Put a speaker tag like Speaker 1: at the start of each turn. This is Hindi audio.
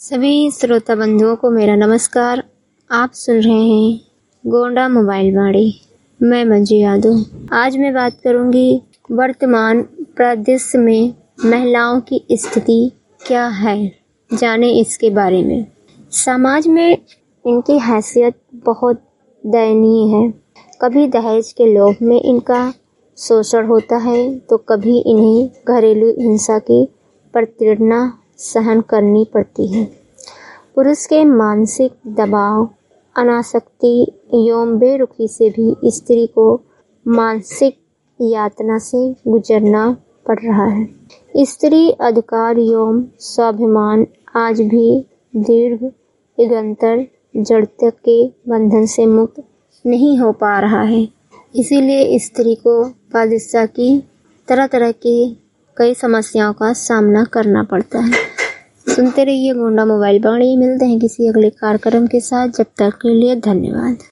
Speaker 1: सभी श्रोता बंधुओं को मेरा नमस्कार। आप सुन रहे हैं गोंडा मोबाइल वाणी। मैं मंजू यादव। आज मैं बात करूंगी वर्तमान परिदृश्य में महिलाओं की स्थिति क्या है, जाने इसके बारे में। समाज में इनकी हैसियत बहुत दयनीय है। कभी दहेज के लोभ में इनका शोषण होता है तो कभी इन्हें घरेलू हिंसा की प्रताड़ना सहन करनी पड़ती है। पुरुष के मानसिक दबाव, अनासक्ति एवं बेरुखी से भी स्त्री को मानसिक यातना से गुजरना पड़ रहा है। स्त्री अधिकार एवं स्वाभिमान आज भी दीर्घ निरंतर जड़ता के बंधन से मुक्त नहीं हो पा रहा है। इसीलिए स्त्री को बादशाह की तरह की कई समस्याओं का सामना करना पड़ता है। सुनते रहिए गोंडा मोबाइल वाणी। मिलते हैं किसी अगले कार्यक्रम के साथ। जब तक के लिए धन्यवाद।